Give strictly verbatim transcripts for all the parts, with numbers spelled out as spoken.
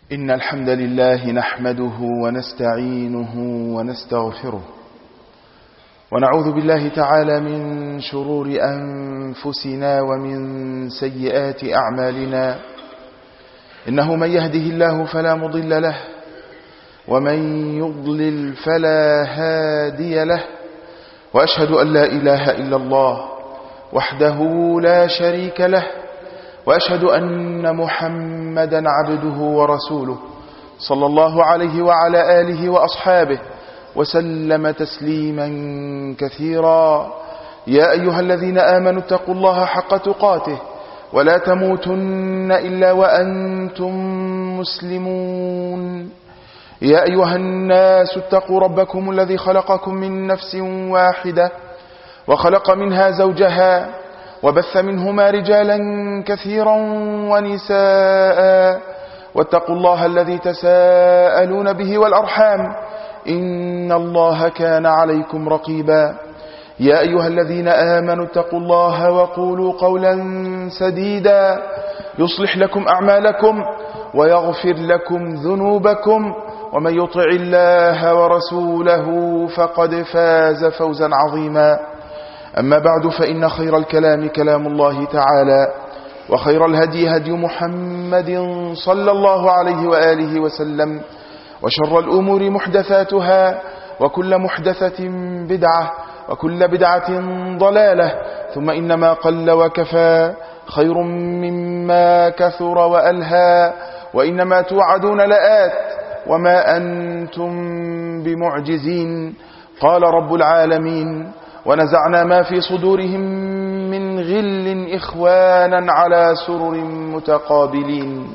إن الحمد لله نحمده ونستعينه ونستغفره ونعوذ بالله تعالى من شرور أنفسنا ومن سيئات أعمالنا. إنه من يهده الله فلا مضل له ومن يضلل فلا هادي له، وأشهد أن لا إله إلا الله وحده لا شريك له، وأشهد أن محمدا عبده ورسوله صلى الله عليه وعلى آله وأصحابه وسلم تسليما كثيرا. يا أيها الذين آمنوا اتقوا الله حق تقاته ولا تموتن إلا وأنتم مسلمون. يا أيها الناس اتقوا ربكم الذي خلقكم من نفس واحدة وخلق منها زوجها وبث منهما رجالا كثيرا ونساء، واتقوا الله الذي تساءلون به والأرحام إن الله كان عليكم رقيبا. يا أيها الذين آمنوا اتقوا الله وقولوا قولا سديدا يصلح لكم أعمالكم ويغفر لكم ذنوبكم، ومن يطع الله ورسوله فقد فاز فوزا عظيما. أما بعد، فإن خير الكلام كلام الله تعالى، وخير الهدي هدي محمد صلى الله عليه وآله وسلم، وشر الأمور محدثاتها، وكل محدثة بدعة، وكل بدعة ضلالة، ثم إنما قل وكفى خير مما كثر وألهى، وإنما توعدون لآت وما أنتم بمعجزين. قال رب العالمين: ونزعنا ما في صدورهم من غل إخوانا على سرر متقابلين.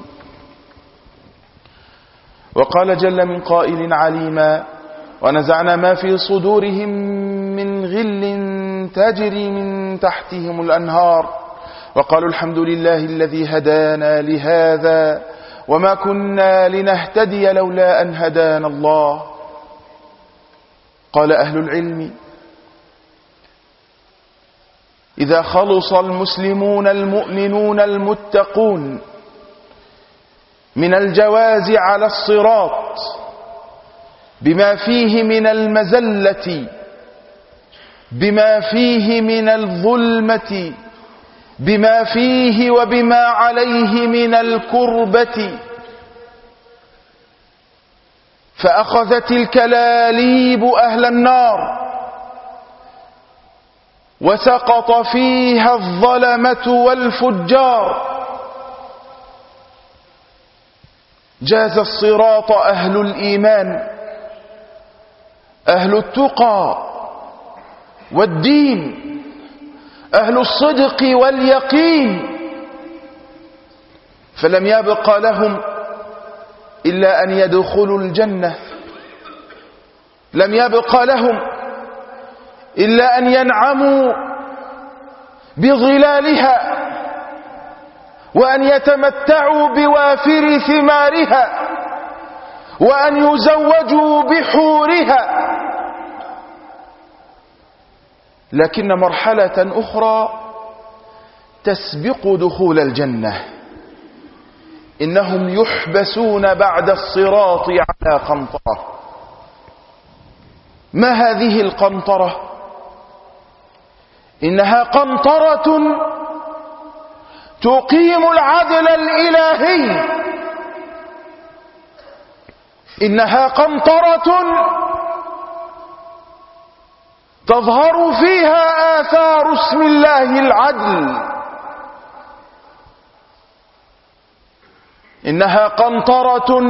وقال جل من قائل عليما: ونزعنا ما في صدورهم من غل تجري من تحتهم الأنهار، وقالوا الحمد لله الذي هدانا لهذا وما كنا لنهتدي لولا أن هدانا الله. قال أهل العلم: إذا خلص المسلمون المؤمنون المتقون من الجواز على الصراط بما فيه من المزلة، بما فيه من الظلمة، بما فيه وبما عليه من الكربة، فأخذت الكلاليب أهل النار وسقط فيها الظلمة والفجار، جاز الصراط أهل الإيمان، أهل التقى والدين، أهل الصدق واليقين، فلم يبق لهم إلا أن يدخلوا الجنة، لم يبق لهم إلا أن ينعموا بظلالها وأن يتمتعوا بوافر ثمارها وأن يزوجوا بحورها. لكن مرحلة أخرى تسبق دخول الجنة، إنهم يحبسون بعد الصراط على قنطرة. ما هذه القنطرة؟ إنها قنطرة تقيم العدل الإلهي، إنها قنطرة تظهر فيها آثار اسم الله العدل، إنها قنطرة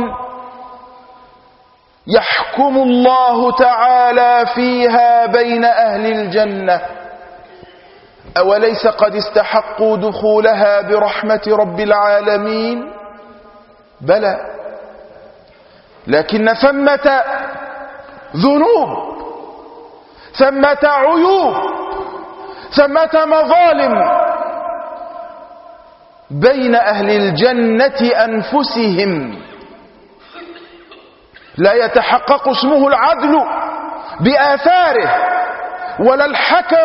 يحكم الله تعالى فيها بين أهل الجنة. أوليس قد استحقوا دخولها برحمة رب العالمين؟ بلى، لكن ثمة ذنوب، ثمة عيوب، ثمة مظالم بين أهل الجنة أنفسهم، لا يتحقق اسمه العدل بآثاره ولا الحكم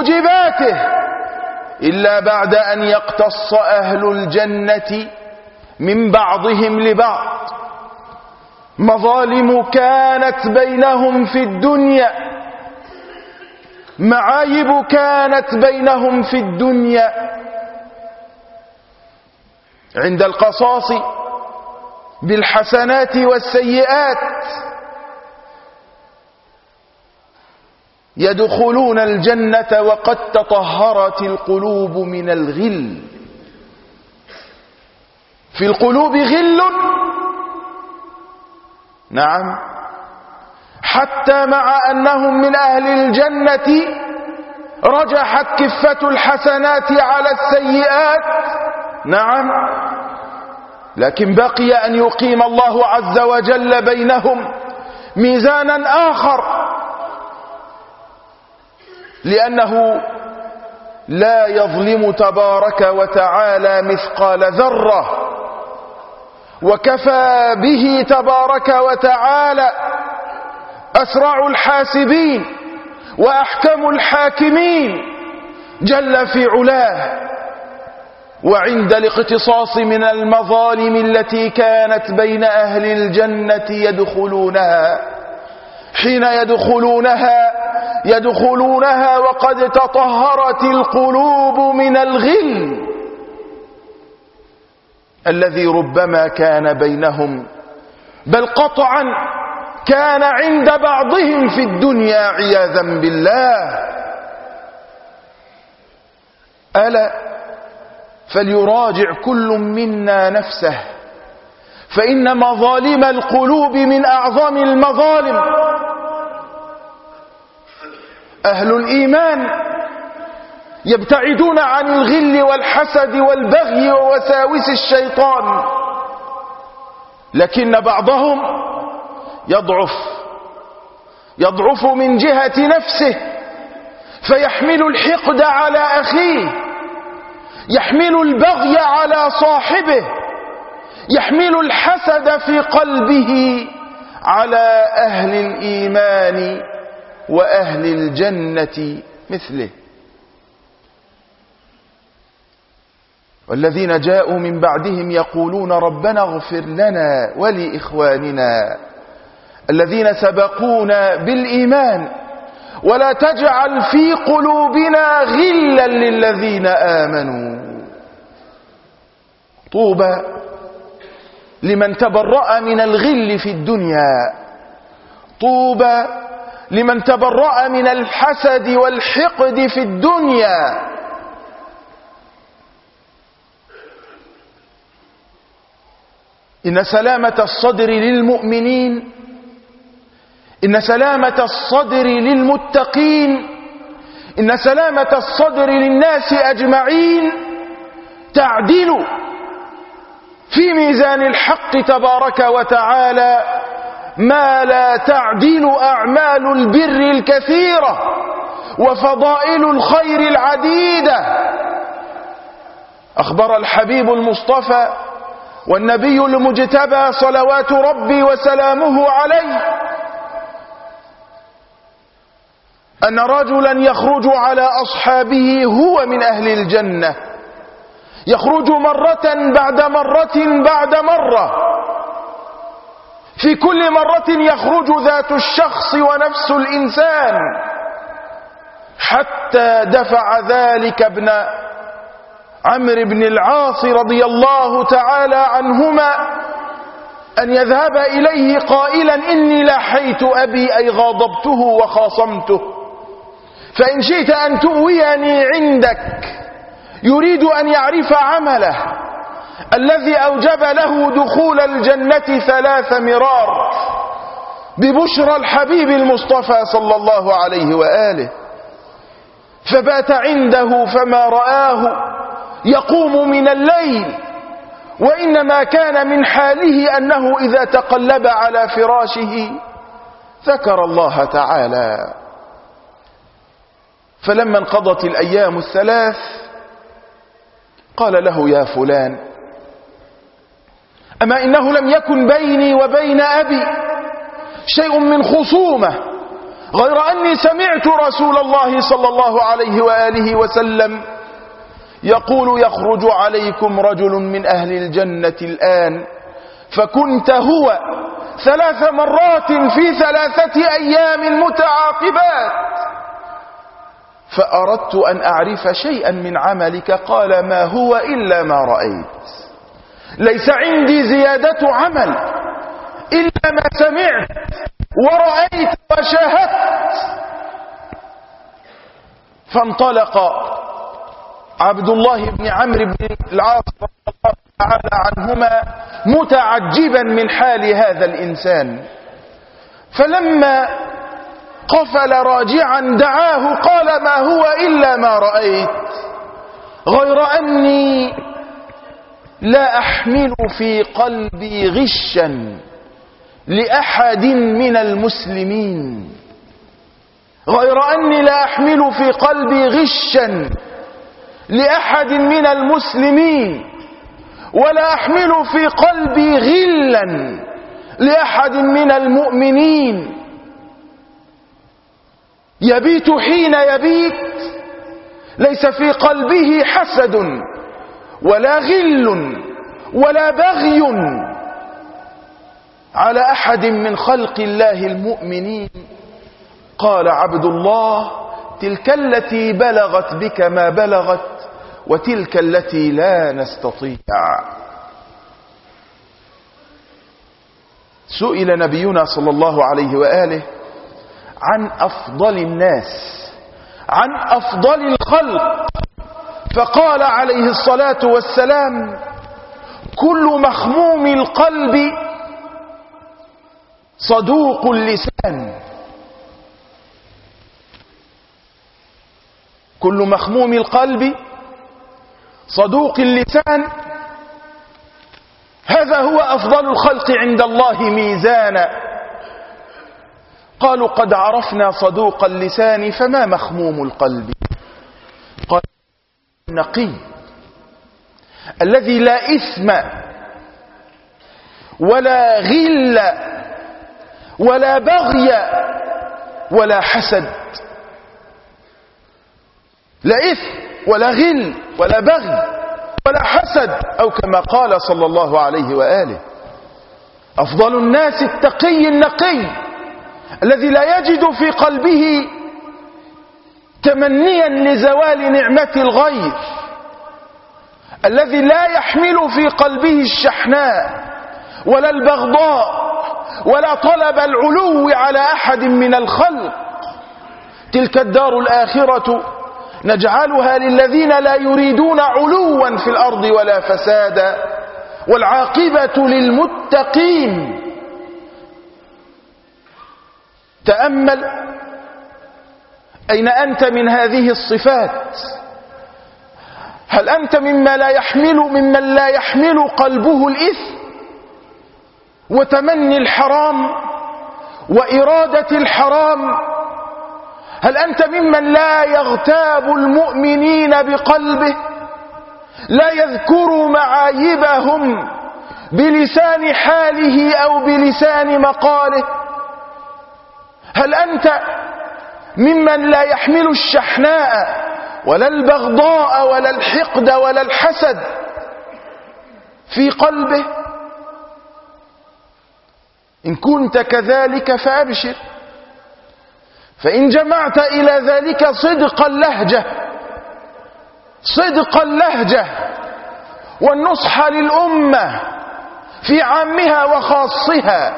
بموجباته إلا بعد أن يقتص أهل الجنة من بعضهم لبعض، مظالم كانت بينهم في الدنيا، معايب كانت بينهم في الدنيا. عند القصاص بالحسنات والسيئات يدخلون الجنة وقد تطهرت القلوب من الغل. في القلوب غل، نعم، حتى مع أنهم من أهل الجنة رجحت كفة الحسنات على السيئات، نعم، لكن بقي أن يقيم الله عز وجل بينهم ميزانا آخر، لأنه لا يظلم تبارك وتعالى مثقال ذرة، وكفى به تبارك وتعالى أسرع الحاسبين وأحكم الحاكمين جل في علاه. وعند الاقتصاص من المظالم التي كانت بين أهل الجنة يدخلونها، حين يدخلونها يدخلونها وقد تطهرت القلوب من الغل الذي ربما كان بينهم، بل قطعا كان عند بعضهم في الدنيا عياذا بالله. ألا فليراجع كل منا نفسه، فإن مظالم القلوب من أعظم المظالم. أهل الإيمان يبتعدون عن الغل والحسد والبغي ووساوس الشيطان، لكن بعضهم يضعف يضعف من جهة نفسه، فيحمل الحقد على أخيه، يحمل البغي على صاحبه، يحمل الحسد في قلبه على أهل الإيمان وأهل الجنة مثله. والذين جاءوا من بعدهم يقولون ربنا اغفر لنا ولإخواننا الذين سبقونا بالإيمان ولا تجعل في قلوبنا غلا للذين آمنوا. طوبى لمن تبرأ من الغل في الدنيا، طوبى لمن تبرأ من الحسد والحقد في الدنيا. إن سلامة الصدر للمؤمنين، إن سلامة الصدر للمتقين، إن سلامة الصدر للناس أجمعين تعدل في ميزان الحق تبارك وتعالى ما لا تعدل أعمال البر الكثيرة وفضائل الخير العديدة. أخبر الحبيب المصطفى والنبي المجتبى صلوات ربي وسلامه عليه أن رجلا يخرج على أصحابه هو من أهل الجنة، يخرج مرة بعد مرة بعد مرة، في كل مرة يخرج ذات الشخص ونفس الإنسان، حتى دفع ذلك ابن عمرو بن العاص رضي الله تعالى عنهما أن يذهب إليه قائلا إني لاحيت أبي، أي غاضبته وخاصمته، فإن شئت أن تؤويني عندك. يريد أن يعرف عمله الذي أوجب له دخول الجنة ثلاث مرار ببشرى الحبيب المصطفى صلى الله عليه وآله، فبات عنده فما رآه يقوم من الليل، وإنما كان من حاله أنه إذا تقلب على فراشه ذكر الله تعالى. فلما انقضت الأيام الثلاث قال له يا فلان أما إنه لم يكن بيني وبين أبي شيء من خصومة، غير أني سمعت رسول الله صلى الله عليه وآله وسلم يقول يخرج عليكم رجل من أهل الجنة الآن فكنت هو ثلاث مرات في ثلاثة أيام متعاقبات، فأردت أن أعرف شيئا من عملك. قال ما هو إلا ما رأيت، ليس عندي زيادة عمل إلا ما سمعت ورأيت وشاهدت. فانطلق عبد الله بن عمرو بن العاص رضي الله تعالى عنهما متعجبا من حال هذا الإنسان، فلما قفل راجعا دعاه قال ما هو إلا ما رأيت، غير أني لا أحمل في قلبي غشا لأحد من المسلمين، غير أني لا أحمل في قلبي غشا لأحد من المسلمين، ولا أحمل في قلبي غلا لأحد من المؤمنين. يبيت حين يبيت ليس في قلبه حسد ولا غل ولا بغي على أحد من خلق الله المؤمنين. قال عبد الله تلك التي بلغت بك ما بلغت وتلك التي لا نستطيع. سئل نبينا صلى الله عليه وآله عن أفضل الناس، عن أفضل الخلق، فقال عليه الصلاة والسلام كل مخموم القلب صدوق اللسان. كل مخموم القلب صدوق اللسان، هذا هو أفضل الخلق عند الله ميزانا. قالوا قد عرفنا صدوق اللسان فما مخموم القلب؟ قال النقي الذي لا إثم ولا غل ولا بغي ولا حسد، لا إثم ولا غل ولا بغي ولا حسد، أو كما قال صلى الله عليه وآله. أفضل الناس التقي النقي الذي لا يجد في قلبه تمنيا لزوال نعمة الغير، الذي لا يحمل في قلبه الشحناء ولا البغضاء ولا طلب العلو على أحد من الخلق. تلك الدار الآخرة نجعلها للذين لا يريدون علوا في الأرض ولا فسادا والعاقبة للمتقين. تأمل أين أنت من هذه الصفات؟ هل أنت مما لا يحمل ممن لا يحمل قلبه الإثم وتمني الحرام وإرادة الحرام؟ هل أنت ممن لا يغتاب المؤمنين بقلبه، لا يذكر معايبهم بلسان حاله أو بلسان مقاله؟ هل أنت ممن لا يحمل الشحناء ولا البغضاء ولا الحقد ولا الحسد في قلبه؟ إن كنت كذلك فأبشر، فإن جمعت إلى ذلك صدق اللهجة، صدق اللهجة والنصح للأمة في عامها وخاصها،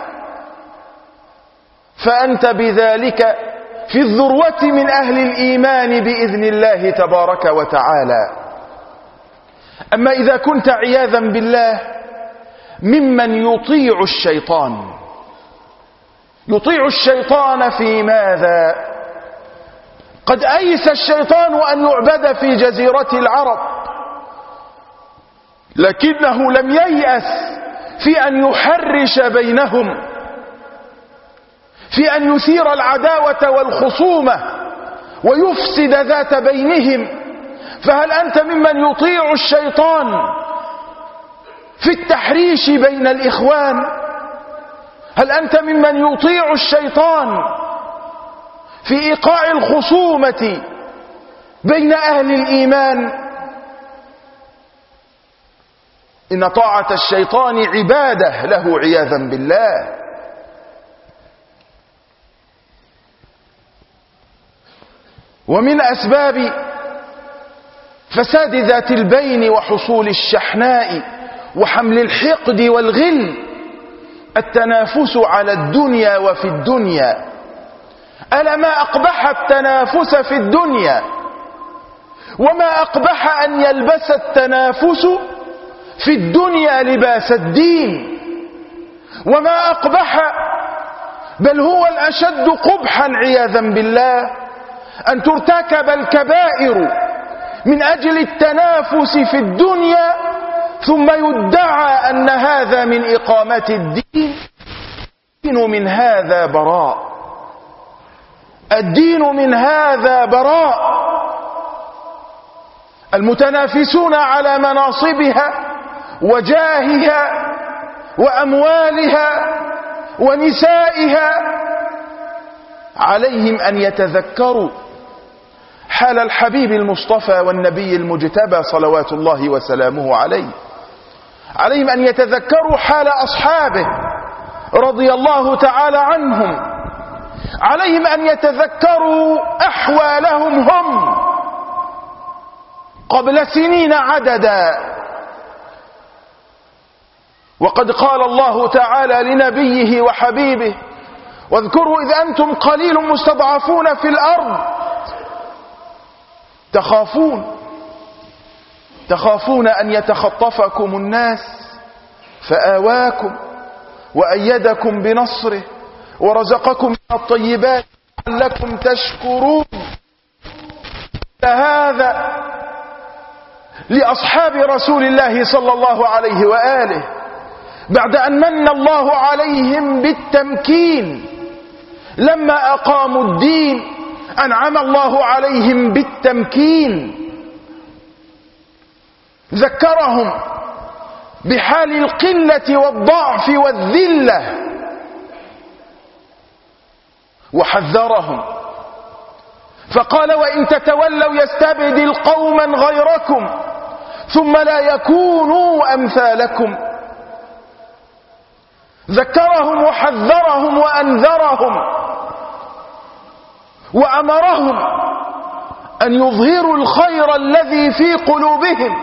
فأنت بذلك في الذروة من أهل الإيمان بإذن الله تبارك وتعالى. أما إذا كنت عياذا بالله ممن يطيع الشيطان، يطيع الشيطان في ماذا؟ قد أيس الشيطان أن يعبد في جزيرة العرب، لكنه لم ييأس في أن يحرش بينهم، في أن يثير العداوة والخصومة ويفسد ذات بينهم. فهل أنت ممن يطيع الشيطان في التحريش بين الإخوان؟ هل أنت ممن يطيع الشيطان في إيقاع الخصومة بين أهل الإيمان؟ إن طاعة الشيطان عبادة له عياذا بالله. ومن أسباب فساد ذات البين وحصول الشحناء وحمل الحقد والغل التنافس على الدنيا وفي الدنيا. ألا ما أقبح التنافس في الدنيا، وما أقبح أن يلبس التنافس في الدنيا لباس الدين، وما أقبح بل هو الأشد قبحا عياذا بالله أن ترتكب الكبائر من أجل التنافس في الدنيا، ثم يدعى أن هذا من إقامة الدين. الدين من هذا براء، الدين من هذا براء. المتنافسون على مناصبها وجاهها وأموالها ونسائها عليهم أن يتذكروا حال الحبيب المصطفى والنبي المجتبى صلوات الله وسلامه عليه. عليهم أن يتذكروا حال أصحابه رضي الله تعالى عنهم. عليهم أن يتذكروا أحوالهم هم قبل سنين عددا. وقد قال الله تعالى لنبيه وحبيبه: واذكروا إذ أنتم قليل مستضعفون في الأرض تخافون تخافون أن يتخطفكم الناس فآواكم وأيدكم بنصره ورزقكم من الطيبات لعلكم تشكرون. هذا لأصحاب رسول الله صلى الله عليه وآله بعد أن من الله عليهم بالتمكين لما أقاموا الدين. أنعم الله عليهم بالتمكين، ذكرهم بحال القلة والضعف والذلة، وحذرهم فقال: وإن تتولوا يستبدل قوما غيركم ثم لا يكونوا أمثالكم. ذكرهم وحذرهم وأنذرهم وأمرهم أن يظهروا الخير الذي في قلوبهم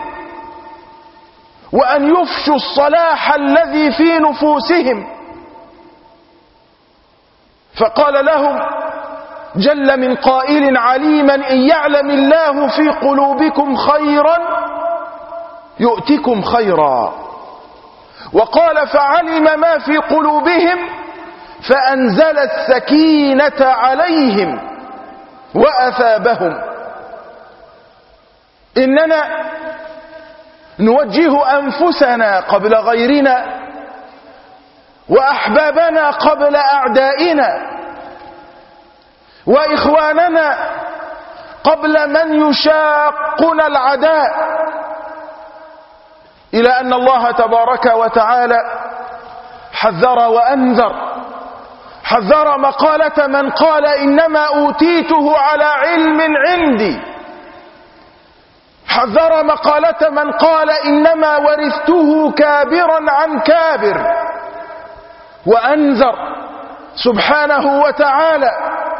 وأن يفشوا الصلاح الذي في نفوسهم. فقال لهم جل من قائل عليما: إن يعلم الله في قلوبكم خيرا يؤتكم خيرا. وقال: فعلم ما في قلوبهم فأنزل السكينة عليهم وأثابهم. إننا نوجه أنفسنا قبل غيرنا وأحبابنا قبل أعدائنا وإخواننا قبل من يشاقنا العداء، إلى أن الله تبارك وتعالى حذر وأنذر. حذر مقالة من قال: إنما أوتيته على علم عندي. حذر مقالة من قال: إنما ورثته كابرا عن كابر. وأنذر سبحانه وتعالى: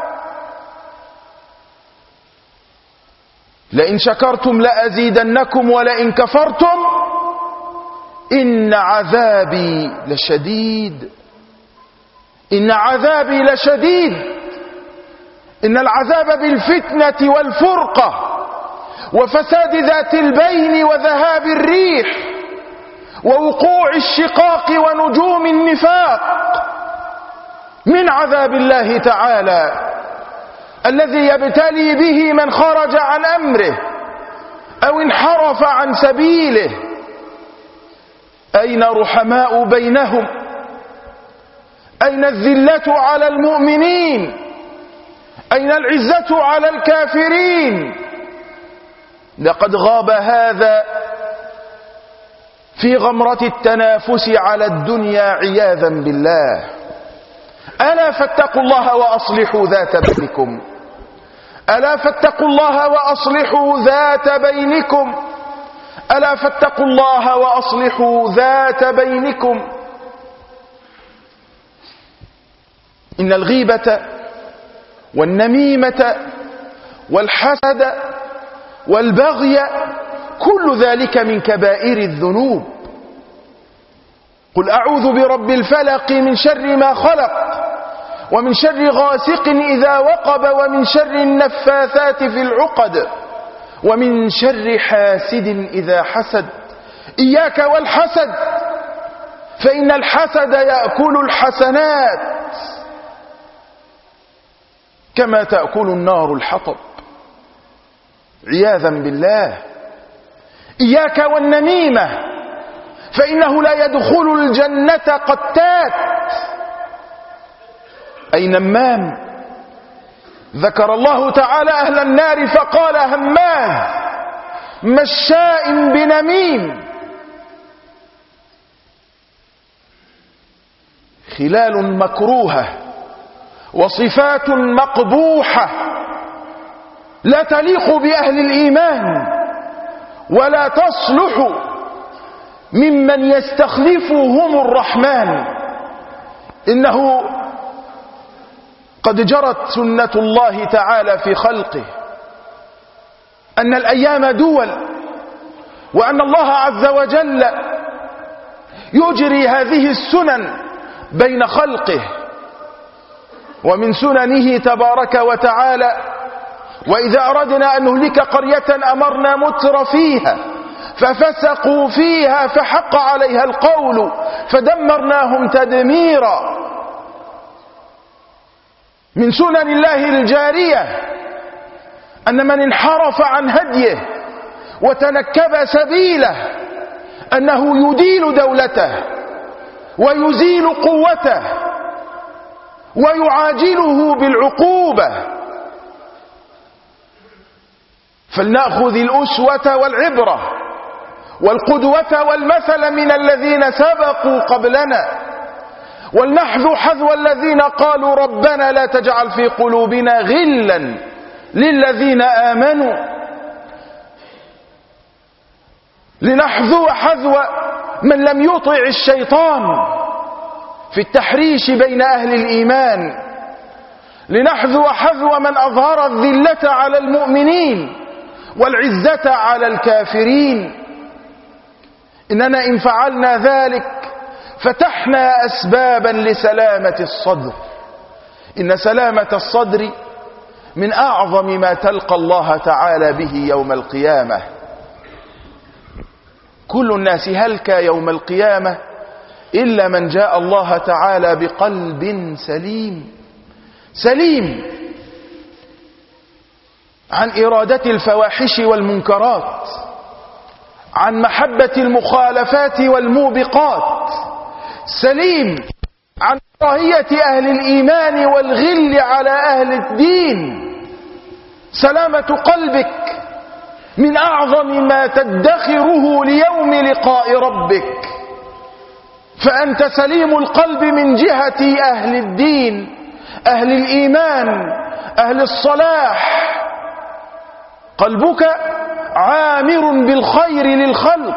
لئن شكرتم لأزيدنكم ولئن كفرتم إن عذابي لشديد. إن عذابي لشديد. إن العذاب بالفتنة والفرقة وفساد ذات البين وذهاب الريح ووقوع الشقاق ونجوم النفاق من عذاب الله تعالى الذي يبتلي به من خرج عن أمره أو انحرف عن سبيله. أين رحماء بينهم؟ أين الذلة على المؤمنين؟ أين العزة على الكافرين؟ لقد غاب هذا في غمرة التنافس على الدنيا عياذا بالله. ألا فاتقوا الله وأصلحوا ذات بينكم. ألا فاتقوا الله وأصلحوا ذات بينكم. ألا فاتقوا الله وأصلحوا ذات بينكم. إن الغيبة والنميمة والحسد والبغي كل ذلك من كبائر الذنوب. قل أعوذ برب الفلق من شر ما خلق ومن شر غاسق إذا وقب ومن شر النفاثات في العقد ومن شر حاسد إذا حسد. إياك والحسد فإن الحسد يأكل الحسنات كما تأكل النار الحطب، عياذا بالله. إياك والنميمة فإنه لا يدخل الجنة قتات، أي نمام. ذكر الله تعالى أهل النار فقال هماز مشاء بنميم. خلال مكروهة وصفات مقبوحة لا تليق بأهل الإيمان ولا تصلح ممن يستخلفهم الرحمن. إنه قد جرت سنة الله تعالى في خلقه أن الأيام دول، وأن الله عز وجل يجري هذه السنن بين خلقه. ومن سننه تبارك وتعالى وإذا أردنا أن نهلك قرية أمرنا متر فيها ففسقوا فيها فحق عليها القول فدمرناهم تدميرا. من سنن الله الجارية أن من انحرف عن هديه وتنكب سبيله أنه يديل دولته ويزيل قوته ويعاجله بالعقوبة. فلنأخذ الأسوة والعبرة والقدوة والمثل من الذين سبقوا قبلنا، ولنحذو حذو الذين قالوا ربنا لا تجعل في قلوبنا غلا للذين آمنوا. لنحذو حذو من لم يطع الشيطان في التحريش بين أهل الإيمان. لنحذو حذو من أظهر الذلة على المؤمنين والعزة على الكافرين. إننا إن فعلنا ذلك فتحنا أسبابا لسلامة الصدر. إن سلامة الصدر من أعظم ما تلقى الله تعالى به يوم القيامة. كل الناس هلك يوم القيامة إلا من جاء الله تعالى بقلب سليم، سليم عن إرادة الفواحش والمنكرات، عن محبة المخالفات والموبقات، سليم عن كراهية أهل الإيمان والغل على أهل الدين. سلامة قلبك من أعظم ما تدخره ليوم لقاء ربك. فأنت سليم القلب من جهة أهل الدين، أهل الإيمان، أهل الصلاح. قلبك عامر بالخير للخلق،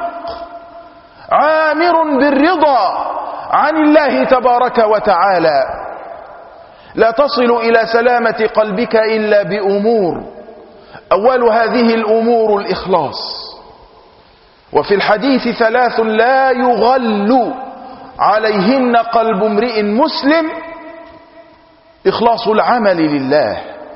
عامر بالرضا عن الله تبارك وتعالى. لا تصل إلى سلامة قلبك إلا بأمور، أول هذه الأمور الإخلاص. وفي الحديث ثلاث لا يغل عليهن قلب امرئ مسلم: إخلاص العمل لله.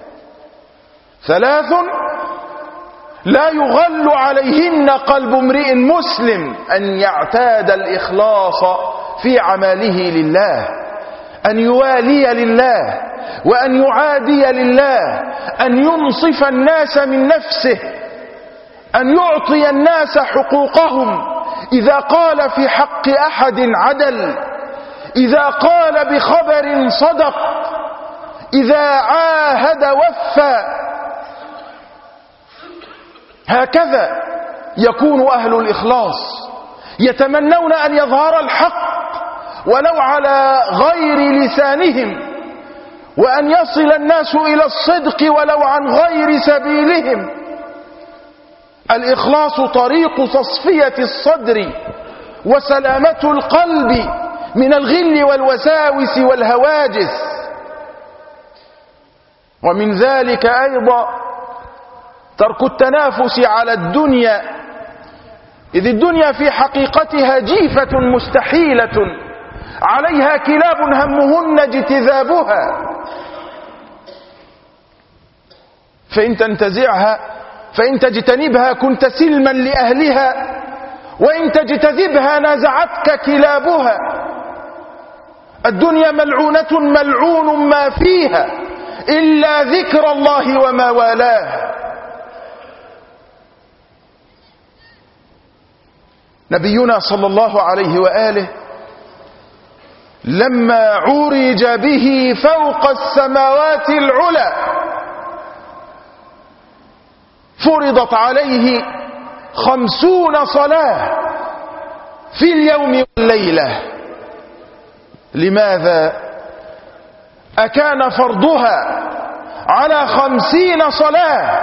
ثلاث لا يغل عليهن قلب امرئ مسلم: أن يعتاد الإخلاص في عمله لله، أن يوالي لله، وأن يعادي لله، أن ينصف الناس من نفسه، أن يعطي الناس حقوقهم. إذا قال في حق أحد عدل، إذا قال بخبر صدق، إذا عاهد وفى. هكذا يكون أهل الإخلاص، يتمنون أن يظهر الحق ولو على غير لسانهم، وأن يصل الناس إلى الصدق ولو عن غير سبيلهم. الإخلاص طريق تصفية الصدر وسلامة القلب من الغل والوساوس والهواجس. ومن ذلك أيضا ترك التنافس على الدنيا، إذ الدنيا في حقيقتها جيفة مستحيلة عليها كلاب همهن اجتذابها، فإن تنتزعها فإن تجتنبها كنت سلما لأهلها، وإن تجتذبها نازعتك كلابها. الدنيا ملعونة ملعون ما فيها إلا ذكر الله وما والاه. نبينا صلى الله عليه وآله لما عرج به فوق السماوات العلى فرضت عليه خمسون صلاة في اليوم والليلة. لماذا؟ أكان فرضها على خمسين صلاة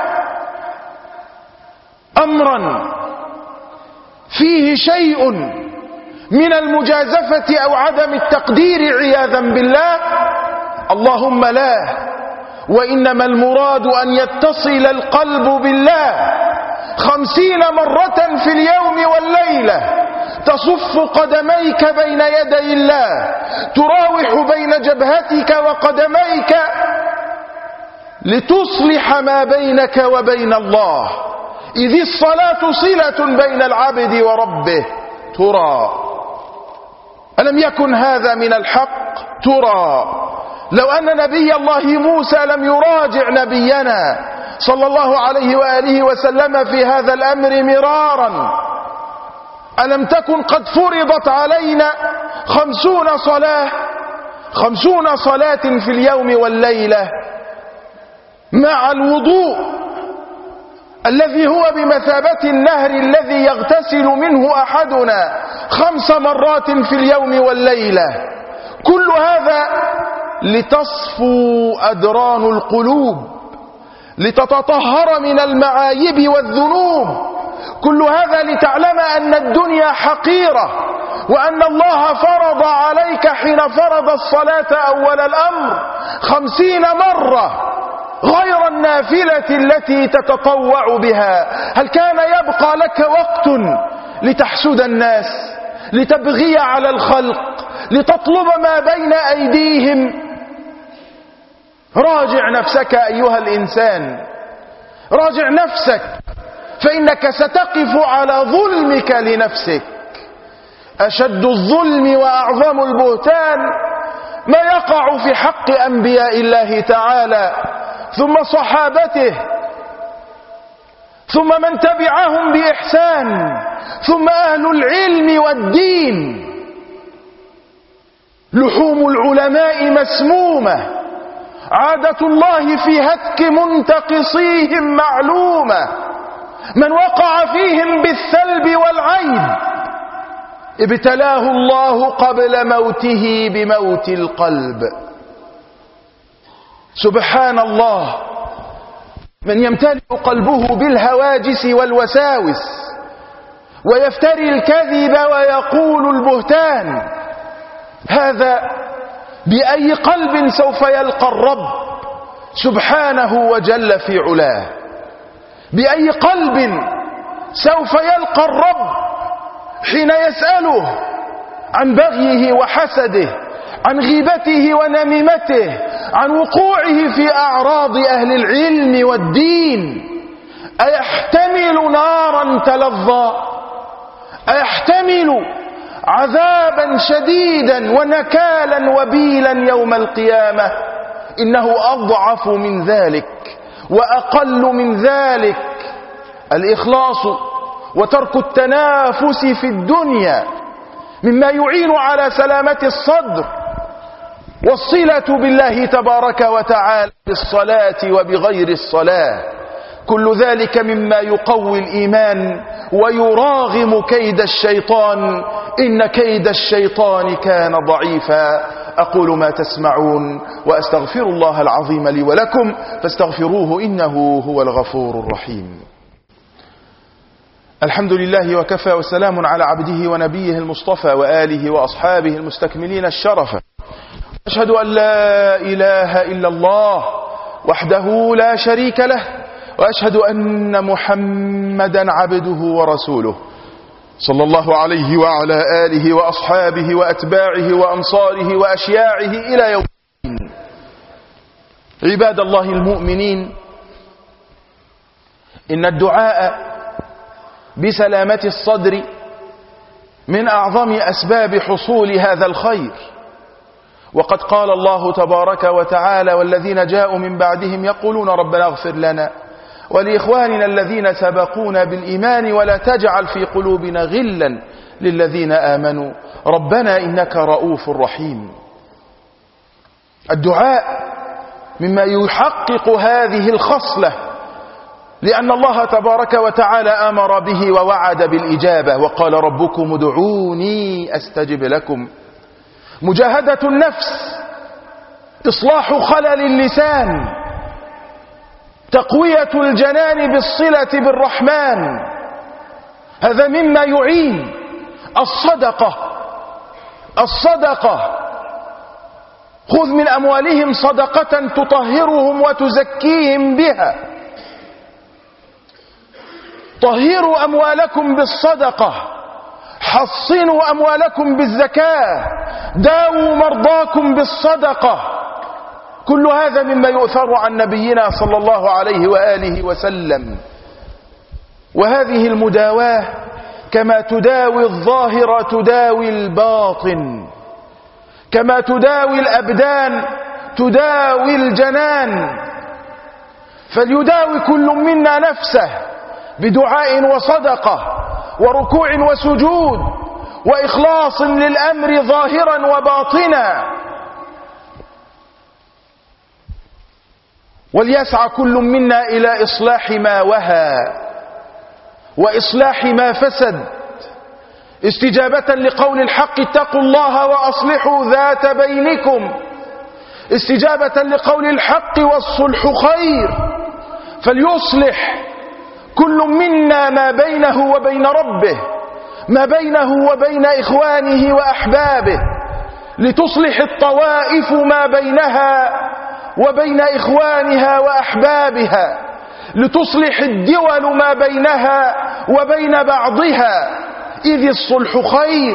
أمرا فيه شيء من المجازفة أو عدم التقدير عياذا بالله؟ اللهم لا، وإنما المراد أن يتصل القلب بالله خمسين مرة في اليوم والليلة، تصف قدميك بين يدي الله، تراوح بين جبهتك وقدميك لتصلح ما بينك وبين الله، إذ الصلاة صلة بين العبد وربه. ترى ألم يكن هذا من الحق؟ ترى لو أن نبي الله موسى لم يراجع نبينا صلى الله عليه وآله وسلم في هذا الأمر مرارا، ألم تكن قد فرضت علينا خمسون صلاة خمسون صلاة في اليوم والليلة مع الوضوء الذي هو بمثابة النهر الذي يغتسل منه أحدنا خمس مرات في اليوم والليلة. كل هذا لتصفو أدران القلوب، لتتطهر من المعايب والذنوب. كل هذا لتعلم أن الدنيا حقيرة، وأن الله فرض عليك حين فرض الصلاة أول الأمر خمسين مرة غير النافلة التي تتطوع بها. هل كان يبقى لك وقت لتحسد الناس، لتبغي على الخلق، لتطلب ما بين أيديهم؟ راجع نفسك أيها الإنسان، راجع نفسك، فإنك ستقف على ظلمك لنفسك. أشد الظلم وأعظم البهتان ما يقع في حق أنبياء الله تعالى ثم صحابته ثم من تبعهم بإحسان ثم أهل العلم والدين. لحوم العلماء مسمومة، عادة الله في هتك منتقصيهم معلومة. من وقع فيهم بالثلب والعيب ابتلاه الله قبل موته بموت القلب. سبحان الله، من يمتلئ قلبه بالهواجس والوساوس ويفتري الكذب ويقول البهتان، هذا بأي قلب سوف يلقى الرب سبحانه وجل في علاه؟ بأي قلب سوف يلقى الرب حين يسأله عن بغيه وحسده، عن غيبته ونميمته، عن وقوعه في أعراض أهل العلم والدين؟ أيحتمل نارا تلظى؟ أيحتمل عذابا شديدا ونكالا وبيلا يوم القيامة؟ إنه أضعف من ذلك وأقل من ذلك. الإخلاص وترك التنافس في الدنيا مما يعين على سلامة الصدر والصلة بالله تبارك وتعالى بالصلاة وبغير الصلاة. كل ذلك مما يقوي الإيمان ويراغم كيد الشيطان، إن كيد الشيطان كان ضعيفا. أقول ما تسمعون وأستغفر الله العظيم لي ولكم فاستغفروه إنه هو الغفور الرحيم. الحمد لله وكفى، وسلام على عبده ونبيه المصطفى وآله وأصحابه المستكملين الشرف. أشهد أن لا إله إلا الله وحده لا شريك له، وأشهد أن محمدا عبده ورسوله، صلى الله عليه وعلى آله وأصحابه وأتباعه وأنصاره وأشياعه إلى يوم الدين. عباد الله المؤمنين، إن الدعاء بسلامة الصدر من أعظم أسباب حصول هذا الخير، وقد قال الله تبارك وتعالى: والذين جاءوا من بعدهم يقولون ربنا اغفر لنا ولإخواننا الذين سبقونا بالإيمان ولا تجعل في قلوبنا غلا للذين آمنوا ربنا إنك رؤوف رحيم. الدعاء مما يحقق هذه الخصلة، لأن الله تبارك وتعالى أمر به ووعد بالإجابة، وقال ربكم ادعوني أستجب لكم. مجاهدة النفس، إصلاح خلل اللسان، تقوية الجنان بالصلة بالرحمن، هذا مما يعين. الصدقة الصدقة خذ من أموالهم صدقة تطهرهم وتزكيهم بها. طهروا أموالكم بالصدقة، حصنوا أموالكم بالزكاة، داووا مرضاكم بالصدقة. كل هذا مما يؤثر عن نبينا صلى الله عليه وآله وسلم. وهذه المداواة كما تداوي الظاهر تداوي الباطن، كما تداوي الأبدان تداوي الجنان. فليداوي كل منا نفسه بدعاء وصدقة وركوع وسجود وإخلاص للأمر ظاهرا وباطنا. وليسعى كل منا إلى إصلاح ما وهى وإصلاح ما فسد، استجابة لقول الحق: اتقوا الله وأصلحوا ذات بينكم. استجابة لقول الحق: والصلح خير. فليصلح كل منا ما بينه وبين ربه، ما بينه وبين إخوانه وأحبابه، لتصلح الطوائف ما بينها وبين إخوانها وأحبابها، لتصلح الدول ما بينها وبين بعضها. إذ الصلح خير،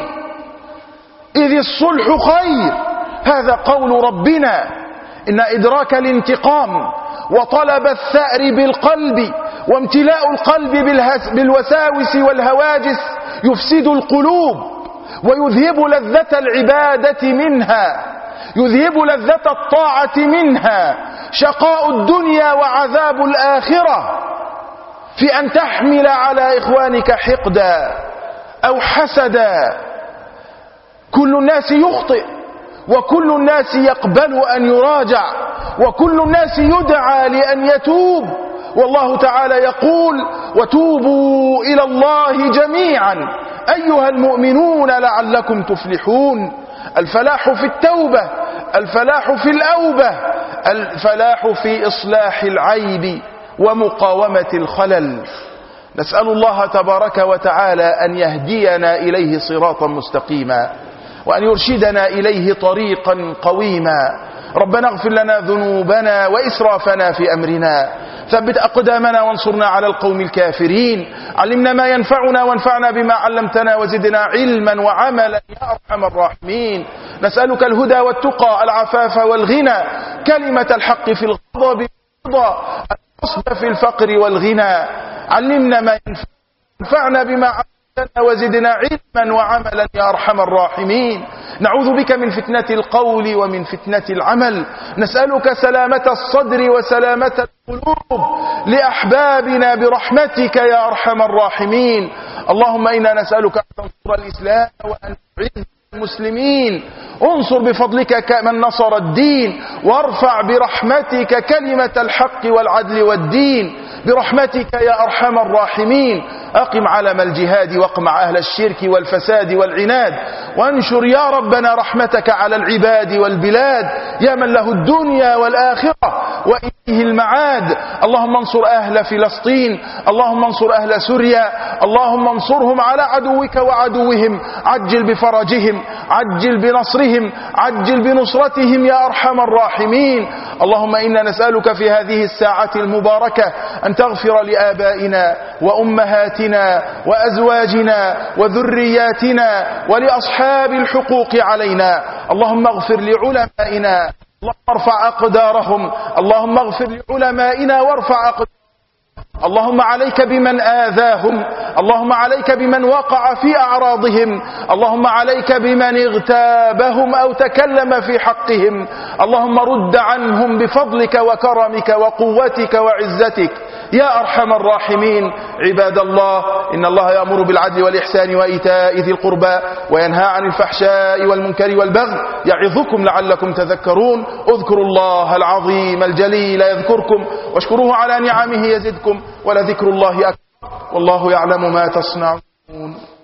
إذ الصلح خير. هذا قول ربنا: إن إدراك الانتقام وطلب الثأر بالقلب وامتلاء القلب بالوساوس والهواجس يفسد القلوب ويذهب لذة العبادة منها، يذهب لذة الطاعة منها. شقاء الدنيا وعذاب الآخرة في أن تحمل على إخوانك حقدا أو حسدا. كل الناس يخطئ، وكل الناس يقبل أن يراجع، وكل الناس يدعى لأن يتوب. والله تعالى يقول: وتوبوا إلى الله جميعا أيها المؤمنون لعلكم تفلحون. الفلاح في التوبة، الفلاح في الأوبة، الفلاح في إصلاح العيب ومقاومة الخلل. نسأل الله تبارك وتعالى أن يهدينا إليه صراطا مستقيما، وأن يرشدنا إليه طريقا قويما. ربنا اغفر لنا ذنوبنا وإسرافنا في أمرنا، ثبت أقدامنا وانصرنا على القوم الكافرين. علمنا ما ينفعنا وانفعنا بما علمتنا، وزدنا علما وعملا يا أرحم الراحمين. نسألك الهدى والتقى، العفاف والغنى، كلمة الحق في الغضب والرضا، القصد في الفقر والغنى. علمنا ما ينفعنا بما علمتنا، وزدنا علما وعملا يا أرحم الراحمين. نعوذ بك من فتنة القول ومن فتنة العمل. نسألك سلامة الصدر وسلامة القلوب لأحبابنا برحمتك يا أرحم الراحمين. اللهم إنا نسألك أن تنصر الإسلام وأن تعز المسلمين. انصر بفضلك من نصر الدين، وارفع برحمتك كلمة الحق والعدل والدين برحمتك يا أرحم الراحمين. أقم علم الجهاد واقمع أهل الشرك والفساد والعناد، وانشر يا ربنا رحمتك على العباد والبلاد يا من له الدنيا والآخرة وإليه المعاد. اللهم انصر أهل فلسطين، اللهم انصر أهل سوريا، اللهم انصرهم على عدوك وعدوهم، عجل بفرجهم، عجل بنصرهم، عجل بنصرتهم يا أرحم الراحمين. اللهم إنا نسألك في هذه الساعة المباركة أن تغفر لآبائنا وأمهاتنا وأزواجنا وذرياتنا ولأصحاب الحقوق علينا. اللهم اغفر لعلمائنا، اللهم ارفع أقدارهم، اللهم اغفر لعلمائنا وارفع أقدارهم. اللهم عليك بمن آذاهم، اللهم عليك بمن وقع في أعراضهم، اللهم عليك بمن اغتابهم أو تكلم في حقهم. اللهم رد عنهم بفضلك وكرمك وقوتك وعزتك يا أرحم الراحمين. عباد الله، إن الله يأمر بالعدل والإحسان وإيتاء ذي القربى وينهى عن الفحشاء والمنكر والبغي يعظكم لعلكم تذكرون. اذكروا الله العظيم الجليل يذكركم واشكروه على نعمه يزدكم ولذكر الله أكبر والله يعلم ما تصنعون.